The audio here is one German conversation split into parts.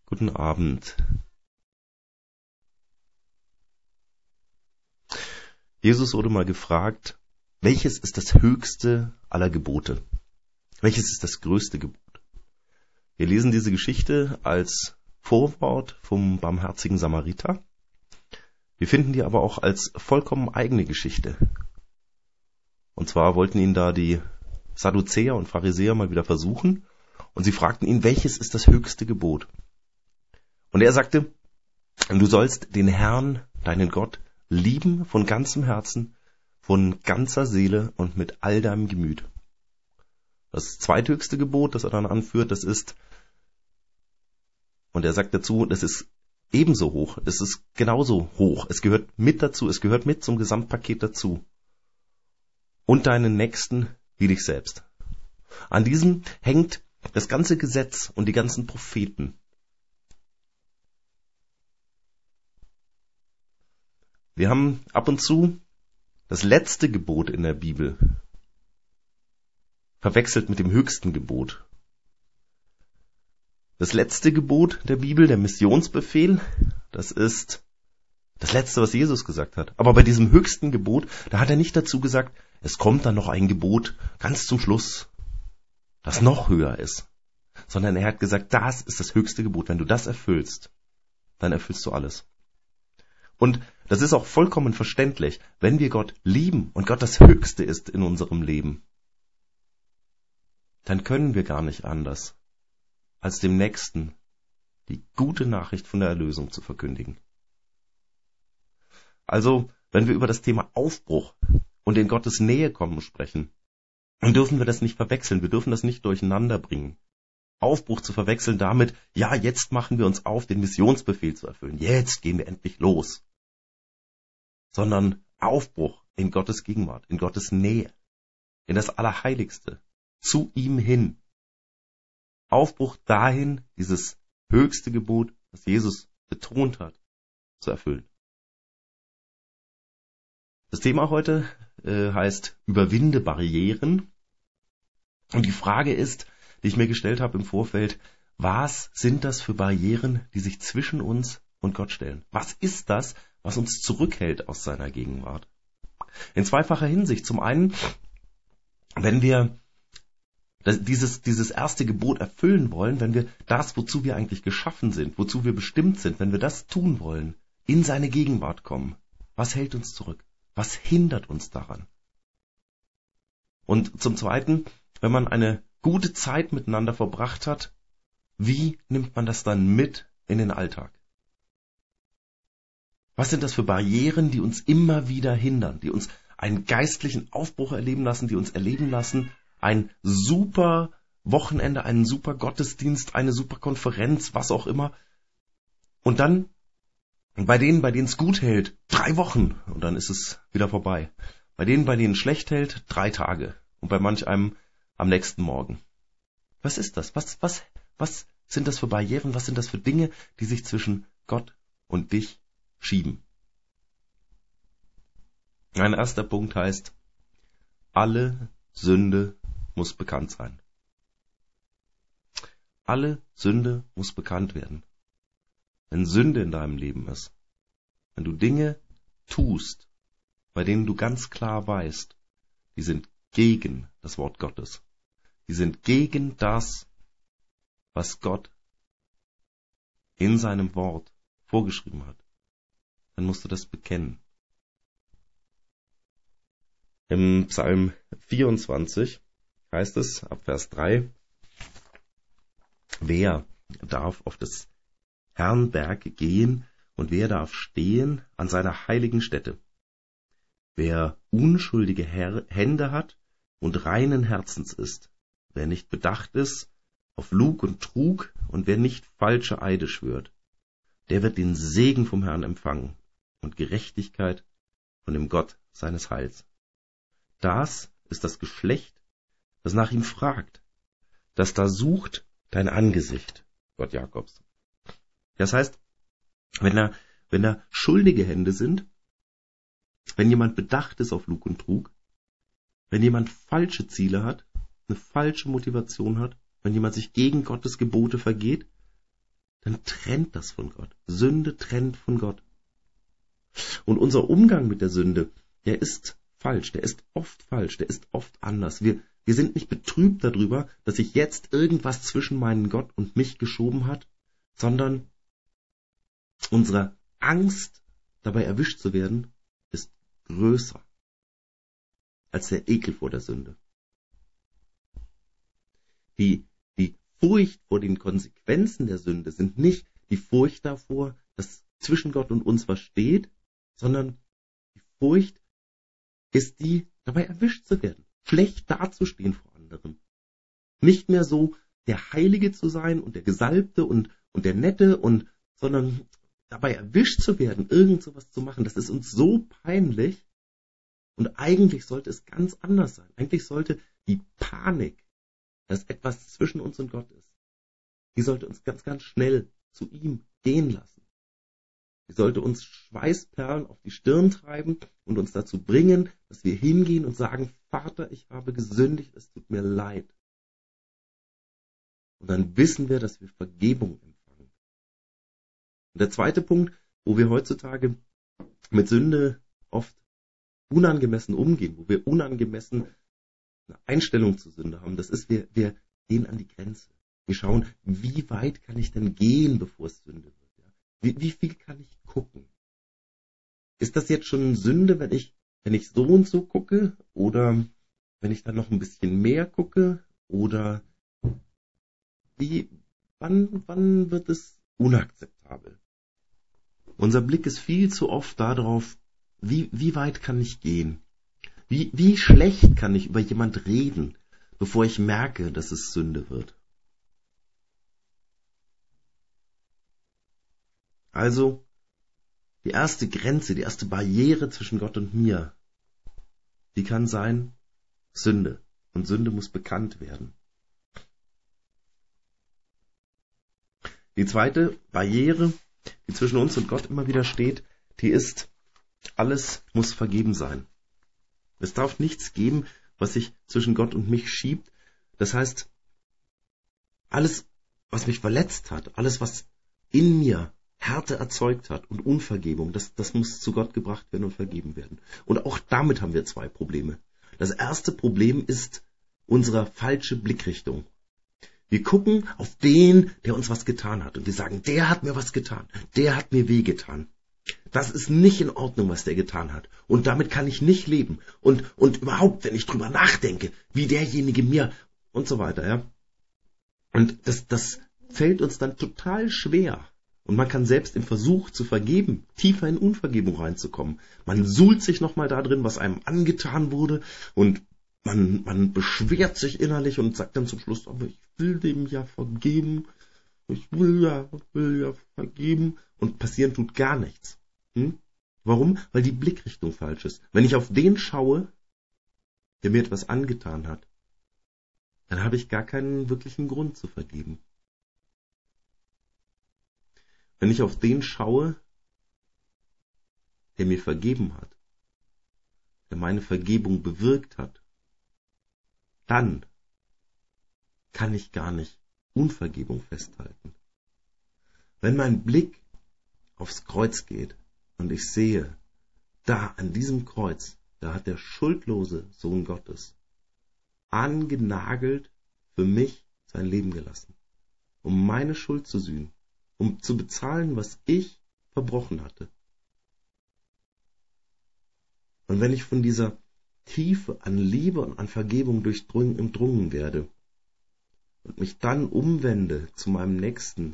Guten Abend. Jesus wurde mal gefragt, welches ist das höchste aller Gebote? Welches ist das größte Gebot? Wir lesen diese Geschichte als Vorwort vom barmherzigen Samariter. Wir finden die aber auch als vollkommen eigene Geschichte. Und zwar wollten ihn da die Sadduzäer und Pharisäer mal wieder versuchen und sie fragten ihn, welches ist das höchste Gebot? Und er sagte, du sollst den Herrn, deinen Gott, lieben von ganzem Herzen, von ganzer Seele und mit all deinem Gemüt. Das zweithöchste Gebot, das er dann anführt, das ist, und er sagt dazu, das ist ebenso hoch, es ist genauso hoch, es gehört mit dazu, es gehört mit zum Gesamtpaket dazu. Und deinen Nächsten wie dich selbst. An diesem hängt das ganze Gesetz und die ganzen Propheten. Wir haben ab und zu das letzte Gebot in der Bibel verwechselt mit dem höchsten Gebot. Das letzte Gebot der Bibel, der Missionsbefehl, das ist das letzte, was Jesus gesagt hat. Aber bei diesem höchsten Gebot, da hat er nicht dazu gesagt, es kommt dann noch ein Gebot ganz zum Schluss, das noch höher ist. Sondern er hat gesagt, das ist das höchste Gebot. Wenn du das erfüllst, dann erfüllst du alles. Und das ist auch vollkommen verständlich, wenn wir Gott lieben und Gott das Höchste ist in unserem Leben, dann können wir gar nicht anders, als dem Nächsten die gute Nachricht von der Erlösung zu verkündigen. Also, wenn wir über das Thema Aufbruch und in Gottes Nähe kommen sprechen, dann dürfen wir das nicht verwechseln, wir dürfen das nicht durcheinander bringen. Aufbruch zu verwechseln damit, ja, jetzt machen wir uns auf, den Missionsbefehl zu erfüllen, jetzt gehen wir endlich los. Sondern Aufbruch in Gottes Gegenwart, in Gottes Nähe, in das Allerheiligste, zu ihm hin. Aufbruch dahin, dieses höchste Gebot, das Jesus betont hat, zu erfüllen. Das Thema heute heißt Überwinde Barrieren. Und die Frage ist, die ich mir gestellt habe im Vorfeld, was sind das für Barrieren, die sich zwischen uns und Gott stellen? Was ist das, was uns zurückhält aus seiner Gegenwart? In zweifacher Hinsicht. Zum einen, wenn wir dieses erste Gebot erfüllen wollen, wenn wir das, wozu wir eigentlich geschaffen sind, wozu wir bestimmt sind, wenn wir das tun wollen, in seine Gegenwart kommen, was hält uns zurück? Was hindert uns daran? Und zum Zweiten, wenn man eine gute Zeit miteinander verbracht hat, wie nimmt man das dann mit in den Alltag? Was sind das für Barrieren, die uns immer wieder hindern, die uns einen geistlichen Aufbruch erleben lassen, die uns erleben lassen, ein super Wochenende, einen super Gottesdienst, eine super Konferenz, was auch immer. Und dann, bei denen es gut hält, 3 Wochen und dann ist es wieder vorbei. Bei denen es schlecht hält, 3 Tage und bei manch einem am nächsten Morgen. Was ist das? Was sind das für Barrieren? Was sind das für Dinge, die sich zwischen Gott und dich schieben? Ein erster Punkt heißt, alle Sünde muss bekannt sein. Alle Sünde muss bekannt werden. Wenn Sünde in deinem Leben ist, wenn du Dinge tust, bei denen du ganz klar weißt, die sind gegen das Wort Gottes, die sind gegen das, was Gott in seinem Wort vorgeschrieben hat, dann musst du das bekennen. Im Psalm 24 heißt es, ab Vers 3, wer darf auf des Herrn Berg gehen und wer darf stehen an seiner heiligen Stätte? Wer unschuldige Hände hat und reinen Herzens ist, wer nicht bedacht ist auf Lug und Trug und wer nicht falsche Eide schwört, der wird den Segen vom Herrn empfangen und Gerechtigkeit von dem Gott seines Heils. Das ist das Geschlecht, das nach ihm fragt, das da sucht dein Angesicht, Gott Jakobs. Das heißt, wenn da schuldige Hände sind, wenn jemand bedacht ist auf Lug und Trug, wenn jemand falsche Ziele hat, eine falsche Motivation hat, wenn jemand sich gegen Gottes Gebote vergeht, dann trennt das von Gott. Sünde trennt von Gott. Und unser Umgang mit der Sünde, der ist falsch, der ist oft falsch, der ist oft anders. Wir sind nicht betrübt darüber, dass sich jetzt irgendwas zwischen meinen Gott und mich geschoben hat, sondern unsere Angst, dabei erwischt zu werden, ist größer als der Ekel vor der Sünde. Die Furcht vor den Konsequenzen der Sünde sind nicht die Furcht davor, dass zwischen Gott und uns was steht, sondern die Furcht ist die, dabei erwischt zu werden, schlecht dazustehen vor anderen. Nicht mehr so der Heilige zu sein und der Gesalbte und der Nette, sondern dabei erwischt zu werden, irgend sowas zu machen. Das ist uns so peinlich. Und eigentlich sollte es ganz anders sein. Eigentlich sollte die Panik, dass etwas zwischen uns und Gott ist, die sollte uns ganz, ganz schnell zu ihm gehen lassen. Die sollte uns Schweißperlen auf die Stirn treiben und uns dazu bringen, dass wir hingehen und sagen, Vater, ich habe gesündigt, es tut mir leid. Und dann wissen wir, dass wir Vergebung empfangen. Und der zweite Punkt, wo wir heutzutage mit Sünde oft unangemessen umgehen, wo wir unangemessen eine Einstellung zur Sünde haben, das ist, wir gehen an die Grenze. Wir schauen, wie weit kann ich denn gehen, bevor es Sünde wird. Wie viel kann ich gucken? Ist das jetzt schon Sünde, wenn ich so und so gucke? Oder wenn ich dann noch ein bisschen mehr gucke? Oder wann wird es unakzeptabel? Unser Blick ist viel zu oft darauf, wie weit kann ich gehen? Wie schlecht kann ich über jemand reden, bevor ich merke, dass es Sünde wird? Also, die erste Grenze, die erste Barriere zwischen Gott und mir, die kann sein Sünde. Und Sünde muss bekannt werden. Die zweite Barriere, die zwischen uns und Gott immer wieder steht, die ist, alles muss vergeben sein. Es darf nichts geben, was sich zwischen Gott und mich schiebt. Das heißt, alles, was mich verletzt hat, alles, was in mir Härte erzeugt hat und Unvergebung, das muss zu Gott gebracht werden und vergeben werden. Und auch damit haben wir zwei Probleme. Das erste Problem ist unsere falsche Blickrichtung. Wir gucken auf den, der uns was getan hat. Und wir sagen, der hat mir was getan, der hat mir wehgetan. Das ist nicht in Ordnung, was der getan hat. Und damit kann ich nicht leben. Und überhaupt, wenn ich drüber nachdenke, wie derjenige mir und so weiter, ja. Und das fällt uns dann total schwer. Und man kann selbst im Versuch zu vergeben, tiefer in Unvergebung reinzukommen. Man suhlt sich nochmal da drin, was einem angetan wurde. Und man beschwert sich innerlich und sagt dann zum Schluss, aber ich will dem ja vergeben. Ich will ja vergeben. Und passieren tut gar nichts. Warum? Weil die Blickrichtung falsch ist. Wenn ich auf den schaue, der mir etwas angetan hat, dann habe ich gar keinen wirklichen Grund zu vergeben. Wenn ich auf den schaue, der mir vergeben hat, der meine Vergebung bewirkt hat, dann kann ich gar nicht Unvergebung festhalten. Wenn mein Blick aufs Kreuz geht und ich sehe, da an diesem Kreuz, da hat der schuldlose Sohn Gottes angenagelt für mich sein Leben gelassen, um meine Schuld zu sühnen, um zu bezahlen, was ich verbrochen hatte. Und wenn ich von dieser Tiefe an Liebe und an Vergebung durchdrungen werde und mich dann umwende zu meinem Nächsten,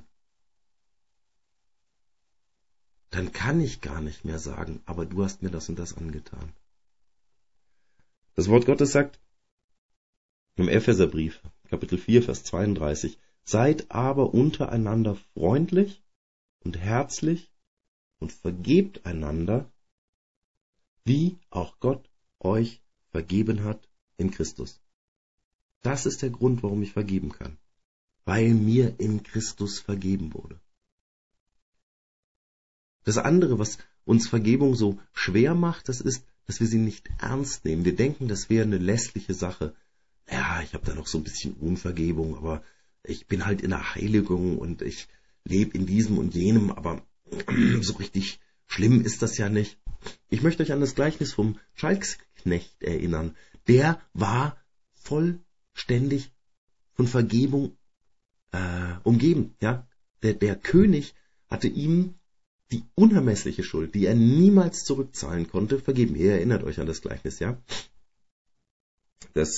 dann kann ich gar nicht mehr sagen, aber du hast mir das und das angetan. Das Wort Gottes sagt im Epheserbrief, Kapitel 4, Vers 32, seid aber untereinander freundlich und herzlich und vergebt einander, wie auch Gott euch vergeben hat in Christus. Das ist der Grund, warum ich vergeben kann, weil mir in Christus vergeben wurde. Das andere, was uns Vergebung so schwer macht, das ist, dass wir sie nicht ernst nehmen. Wir denken, das wäre eine lässliche Sache. Ja, ich habe da noch so ein bisschen Unvergebung, aber ich bin halt in der Heiligung und ich lebe in diesem und jenem, aber so richtig schlimm ist das ja nicht. Ich möchte euch an das Gleichnis vom Schalksknecht erinnern. Der war vollständig von Vergebung umgeben. Ja? Der König hatte ihm die unermessliche Schuld, die er niemals zurückzahlen konnte, vergeben. Ihr erinnert euch an das Gleichnis, ja? Das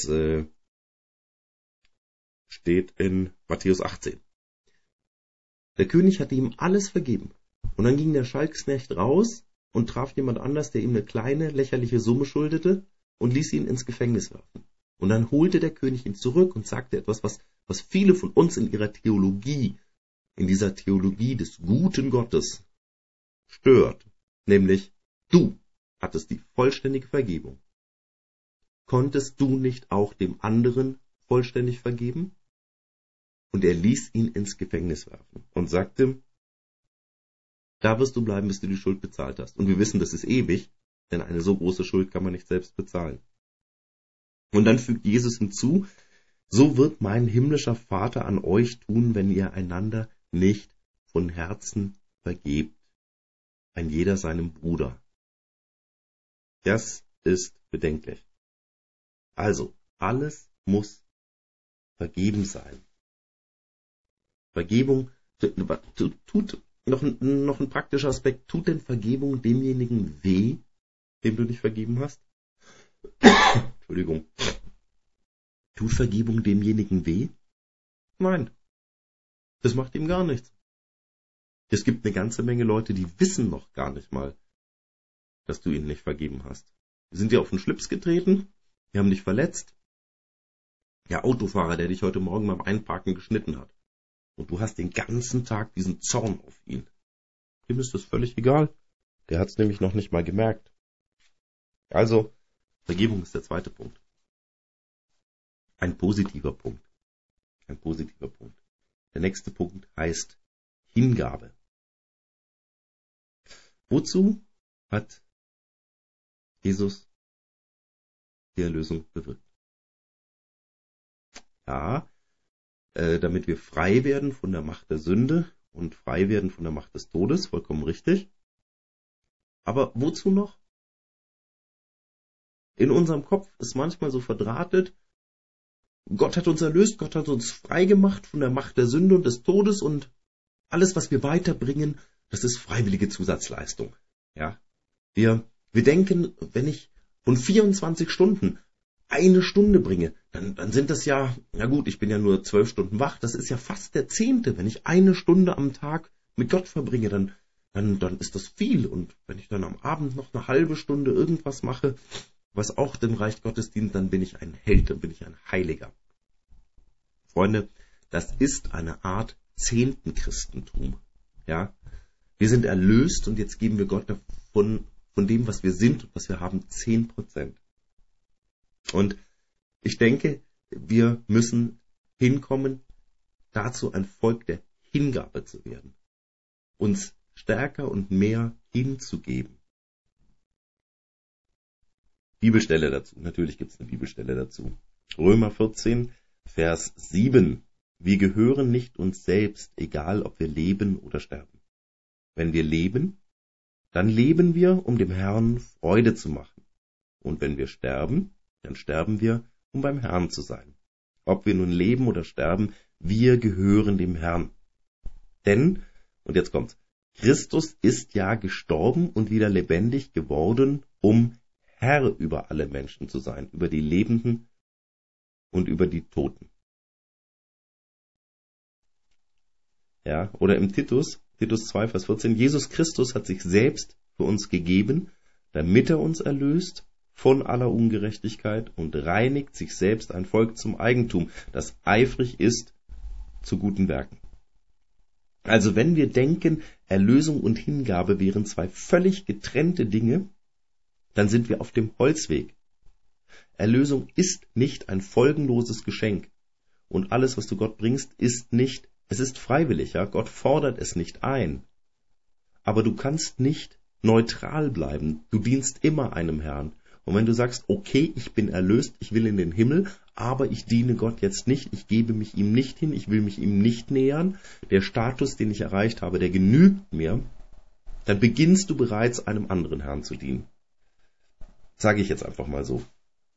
steht in Matthäus 18. Der König hatte ihm alles vergeben. Und dann ging der Schalksknecht raus und traf jemand anders, der ihm eine kleine, lächerliche Summe schuldete und ließ ihn ins Gefängnis werfen. Und dann holte der König ihn zurück und sagte etwas, was viele von uns in ihrer Theologie, in dieser Theologie des guten Gottes stört. Nämlich, du hattest die vollständige Vergebung. Konntest du nicht auch dem anderen vollständig vergeben? Und er ließ ihn ins Gefängnis werfen und sagte, da wirst du bleiben, bis du die Schuld bezahlt hast. Und wir wissen, das ist ewig, denn eine so große Schuld kann man nicht selbst bezahlen. Und dann fügt Jesus hinzu, so wird mein himmlischer Vater an euch tun, wenn ihr einander nicht von Herzen vergebt. Ein jeder seinem Bruder. Das ist bedenklich. Also, alles muss vergeben sein. Vergebung tut noch ein praktischer Aspekt. Tut denn Vergebung demjenigen weh, dem du nicht vergeben hast? Entschuldigung. Tut Vergebung demjenigen weh? Nein. Das macht ihm gar nichts. Es gibt eine ganze Menge Leute, die wissen noch gar nicht mal, dass du ihnen nicht vergeben hast. Die sind dir auf den Schlips getreten, die haben dich verletzt. Der Autofahrer, der dich heute Morgen beim Einparken geschnitten hat. Und du hast den ganzen Tag diesen Zorn auf ihn. Dem ist das völlig egal. Der hat es nämlich noch nicht mal gemerkt. Also, Vergebung ist der zweite Punkt. Ein positiver Punkt. Ein positiver Punkt. Der nächste Punkt heißt Hingabe. Wozu hat Jesus die Erlösung bewirkt? Ja, damit wir frei werden von der Macht der Sünde und frei werden von der Macht des Todes, vollkommen richtig. Aber wozu noch? In unserem Kopf ist manchmal so verdrahtet, Gott hat uns erlöst, Gott hat uns frei gemacht von der Macht der Sünde und des Todes und alles, was wir weiterbringen, das ist freiwillige Zusatzleistung. Ja? Wir denken, wenn ich von 24 Stunden eine Stunde bringe, dann sind das ja, na gut, ich bin ja nur 12 Stunden wach, das ist ja fast der 10. Wenn ich eine Stunde am Tag mit Gott verbringe, dann ist das viel. Und wenn ich dann am Abend noch eine halbe Stunde irgendwas mache, was auch dem Reich Gottes dient, dann bin ich ein Held, dann bin ich ein Heiliger. Freunde, das ist eine Art Zehntenchristentum. Ja? Wir sind erlöst und jetzt geben wir Gott von dem, was wir sind und was wir haben, 10%. Und ich denke, wir müssen hinkommen, dazu ein Volk der Hingabe zu werden. Uns stärker und mehr hinzugeben. Bibelstelle dazu. Natürlich gibt es eine Bibelstelle dazu. Römer 14, Vers 7. Wir gehören nicht uns selbst, egal ob wir leben oder sterben. Wenn wir leben, dann leben wir, um dem Herrn Freude zu machen. Und wenn wir sterben, dann sterben wir, um beim Herrn zu sein. Ob wir nun leben oder sterben, wir gehören dem Herrn. Denn, und jetzt kommt's, Christus ist ja gestorben und wieder lebendig geworden, um Herr über alle Menschen zu sein, über die Lebenden und über die Toten. Ja, oder im Titus 2, Vers 14, Jesus Christus hat sich selbst für uns gegeben, damit er uns erlöst von aller Ungerechtigkeit und reinigt sich selbst ein Volk zum Eigentum, das eifrig ist zu guten Werken. Also wenn wir denken, Erlösung und Hingabe wären zwei völlig getrennte Dinge, dann sind wir auf dem Holzweg. Erlösung ist nicht ein folgenloses Geschenk. Und alles, was du Gott bringst, es ist freiwillig, ja. Gott fordert es nicht ein. Aber du kannst nicht neutral bleiben. Du dienst immer einem Herrn. Und wenn du sagst, okay, ich bin erlöst, ich will in den Himmel, aber ich diene Gott jetzt nicht, ich gebe mich ihm nicht hin, ich will mich ihm nicht nähern, der Status, den ich erreicht habe, der genügt mir, dann beginnst du bereits einem anderen Herrn zu dienen. Sage ich jetzt einfach mal so.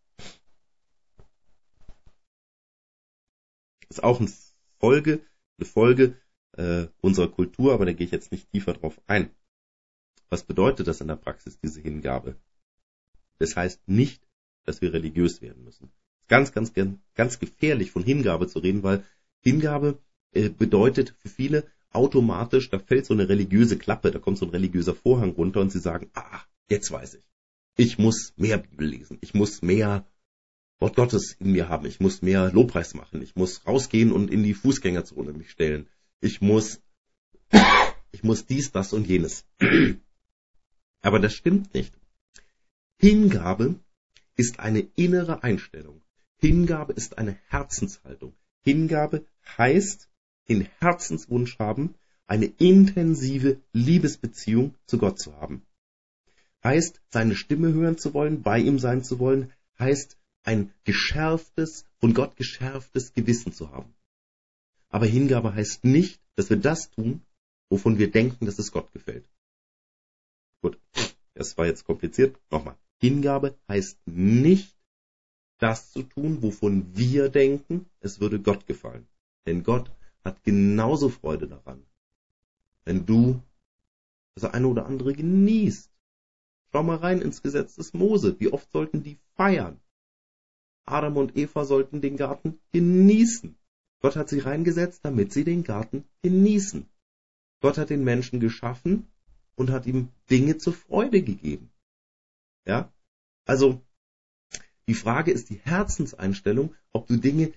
Das ist auch eine Folge unserer Kultur, aber da gehe ich jetzt nicht tiefer drauf ein. Was bedeutet das in der Praxis, diese Hingabe? Das heißt nicht, dass wir religiös werden müssen. Ganz gefährlich, von Hingabe zu reden, weil Hingabe bedeutet für viele automatisch, da fällt so eine religiöse Klappe, da kommt so ein religiöser Vorhang runter und sie sagen, jetzt weiß ich. Ich muss mehr Bibel lesen, ich muss mehr Wort Gottes in mir haben, ich muss mehr Lobpreis machen, ich muss rausgehen und in die Fußgängerzone mich stellen, ich muss dies, das und jenes. Aber das stimmt nicht. Hingabe ist eine innere Einstellung. Hingabe ist eine Herzenshaltung. Hingabe heißt, den Herzenswunsch haben, eine intensive Liebesbeziehung zu Gott zu haben. Heißt, seine Stimme hören zu wollen, bei ihm sein zu wollen, heißt, ein geschärftes, von Gott geschärftes Gewissen zu haben. Aber Hingabe heißt nicht, dass wir das tun, wovon wir denken, dass es Gott gefällt. Gut, das war jetzt kompliziert. Nochmal. Hingabe heißt nicht, das zu tun, wovon wir denken, es würde Gott gefallen. Denn Gott hat genauso Freude daran, wenn du das eine oder andere genießt. Schau mal rein ins Gesetz des Mose. Wie oft sollten die feiern? Adam und Eva sollten den Garten genießen. Gott hat sie reingesetzt, damit sie den Garten genießen. Gott hat den Menschen geschaffen und hat ihm Dinge zur Freude gegeben. Ja? Also, die Frage ist die Herzenseinstellung, ob du Dinge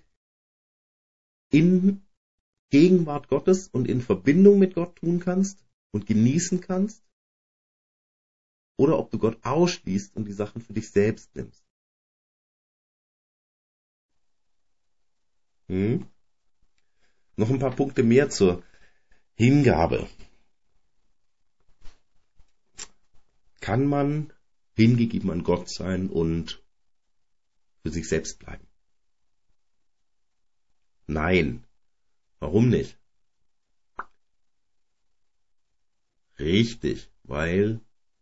in Gegenwart Gottes und in Verbindung mit Gott tun kannst und genießen kannst, oder ob du Gott ausschließt und die Sachen für dich selbst nimmst. Noch ein paar Punkte mehr zur Hingabe. Kann man hingegeben an Gott sein und für sich selbst bleiben? Nein. Warum nicht? Richtig, weil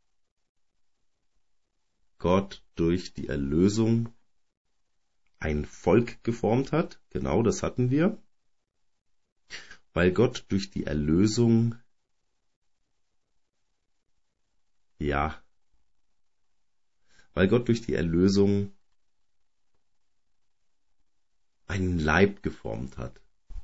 Gott durch die Erlösung ein Volk geformt hat. Genau, das hatten wir. Weil Gott durch die Erlösung, weil Gott durch die Erlösung einen Leib geformt hat.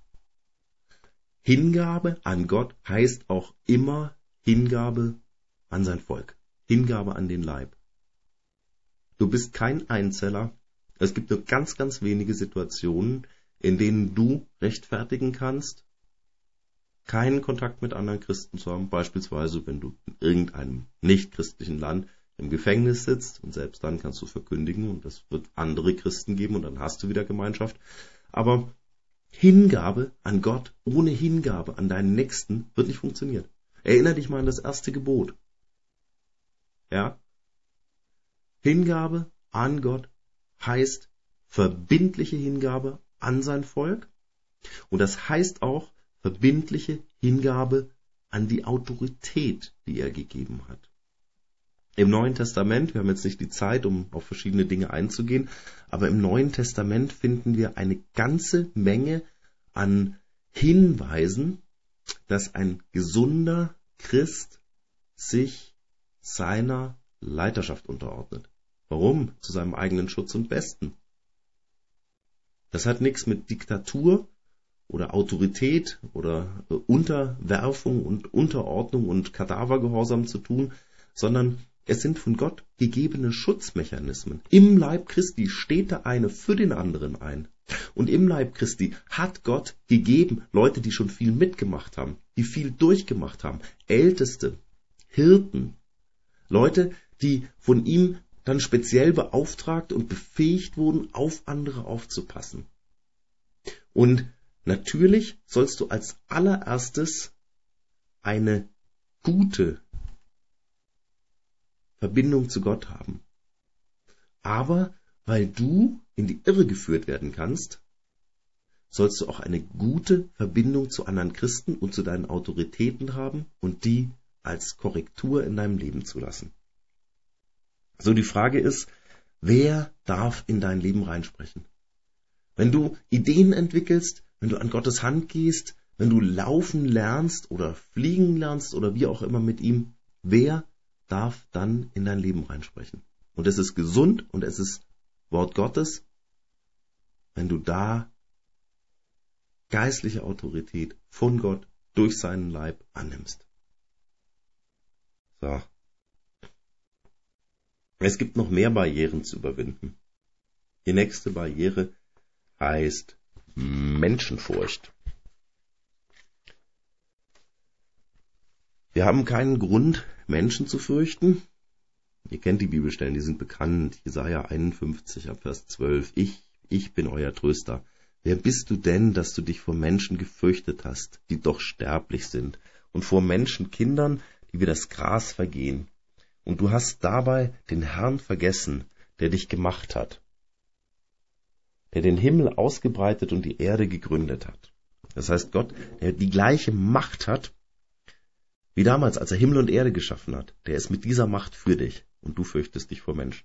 Hingabe an Gott heißt auch immer Hingabe an sein Volk. Hingabe an den Leib. Du bist kein Einzeller. Es gibt nur ganz wenige Situationen, in denen du rechtfertigen kannst, keinen Kontakt mit anderen Christen zu haben. Beispielsweise, wenn du in irgendeinem nicht-christlichen Land im Gefängnis sitzt und selbst dann kannst du verkündigen und es wird andere Christen geben und dann hast du wieder Gemeinschaft. Aber Hingabe an Gott ohne Hingabe an deinen Nächsten wird nicht funktionieren. Erinnere dich mal an das erste Gebot. Ja? Hingabe an Gott heißt verbindliche Hingabe an sein Volk und das heißt auch verbindliche Hingabe an die Autorität, die er gegeben hat. Im Neuen Testament, wir haben jetzt nicht die Zeit, um auf verschiedene Dinge einzugehen, aber im Neuen Testament finden wir eine ganze Menge an Hinweisen, dass ein gesunder Christ sich seiner Leiterschaft unterordnet. Warum? Zu seinem eigenen Schutz und Besten. Das hat nichts mit Diktatur oder Autorität oder Unterwerfung und Unterordnung und Kadavergehorsam zu tun, sondern es sind von Gott gegebene Schutzmechanismen. Im Leib Christi steht der eine für den anderen ein. Und im Leib Christi hat Gott gegeben Leute, die schon viel mitgemacht haben, die viel durchgemacht haben, Älteste, Hirten, Leute, die von ihm dann speziell beauftragt und befähigt wurden, auf andere aufzupassen. Und natürlich sollst du als allererstes eine gute Verbindung zu Gott haben. Aber weil du in die Irre geführt werden kannst, sollst du auch eine gute Verbindung zu anderen Christen und zu deinen Autoritäten haben und die als Korrektur in deinem Leben zulassen. So, die Frage ist, wer darf in dein Leben reinsprechen? Wenn du Ideen entwickelst, wenn du an Gottes Hand gehst, wenn du laufen lernst oder fliegen lernst oder wie auch immer mit ihm, wer darf dann in dein Leben reinsprechen? Und es ist gesund und es ist Wort Gottes, wenn du da geistliche Autorität von Gott durch seinen Leib annimmst. So. Es gibt noch mehr Barrieren zu überwinden. Die nächste Barriere heißt Menschenfurcht. Wir haben keinen Grund, Menschen zu fürchten. Ihr kennt die Bibelstellen, die sind bekannt. Jesaja 51, Vers 12. Ich bin euer Tröster. Wer bist du denn, dass du dich vor Menschen gefürchtet hast, die doch sterblich sind, und vor Menschenkindern, die wie das Gras vergehen? Und du hast dabei den Herrn vergessen, der dich gemacht hat, der den Himmel ausgebreitet und die Erde gegründet hat. Das heißt, Gott, der die gleiche Macht hat, wie damals, als er Himmel und Erde geschaffen hat, der ist mit dieser Macht für dich und du fürchtest dich vor Menschen.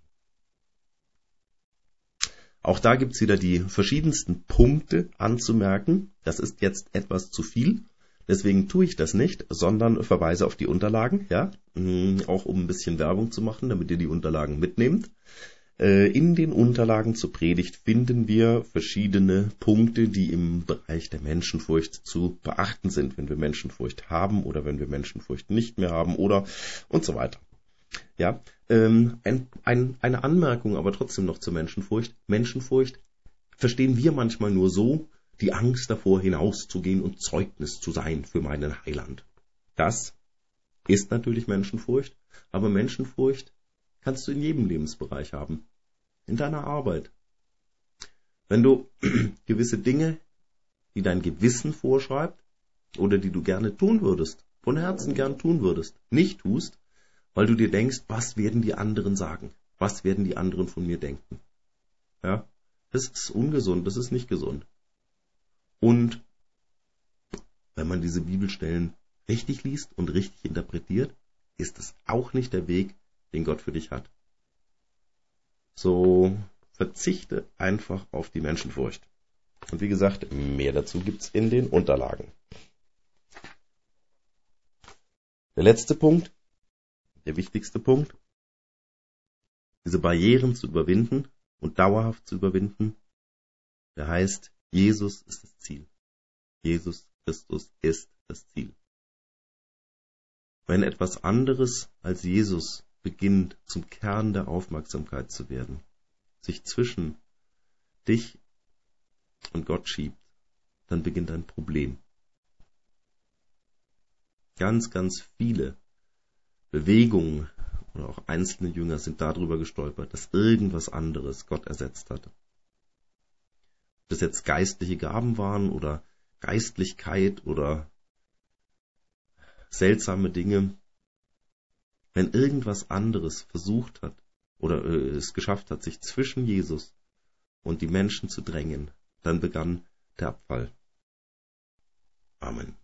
Auch da gibt's wieder die verschiedensten Punkte anzumerken. Das ist jetzt etwas zu viel, deswegen tue ich das nicht, sondern verweise auf die Unterlagen, ja, auch um ein bisschen Werbung zu machen, damit ihr die Unterlagen mitnehmt. In den Unterlagen zur Predigt finden wir verschiedene Punkte, die im Bereich der Menschenfurcht zu beachten sind, wenn wir Menschenfurcht haben oder wenn wir Menschenfurcht nicht mehr haben oder und so weiter. Ja, eine Anmerkung aber trotzdem noch zur Menschenfurcht. Menschenfurcht verstehen wir manchmal nur so, die Angst davor hinauszugehen und Zeugnis zu sein für meinen Heiland. Das ist natürlich Menschenfurcht, aber Menschenfurcht kannst du in jedem Lebensbereich haben. In deiner Arbeit. Wenn du gewisse Dinge, die dein Gewissen vorschreibt oder die du gerne tun würdest, von Herzen gern tun würdest, nicht tust, weil du dir denkst, was werden die anderen sagen? Was werden die anderen von mir denken? Ja, das ist ungesund, das ist nicht gesund. Und wenn man diese Bibelstellen richtig liest und richtig interpretiert, ist es auch nicht der Weg, den Gott für dich hat. So verzichte einfach auf die Menschenfurcht. Und wie gesagt, mehr dazu gibt's in den Unterlagen. Der letzte Punkt, der wichtigste Punkt, diese Barrieren zu überwinden und dauerhaft zu überwinden, der heißt, Jesus ist das Ziel. Jesus Christus ist das Ziel. Wenn etwas anderes als Jesus beginnt, zum Kern der Aufmerksamkeit zu werden, sich zwischen dich und Gott schiebt, dann beginnt ein Problem. Ganz, ganz viele Bewegungen oder auch einzelne Jünger sind darüber gestolpert, dass irgendwas anderes Gott ersetzt hatte. Ob das jetzt geistliche Gaben waren oder Geistlichkeit oder seltsame Dinge, wenn irgendwas anderes versucht hat oder es geschafft hat, sich zwischen Jesus und die Menschen zu drängen, dann begann der Abfall. Amen.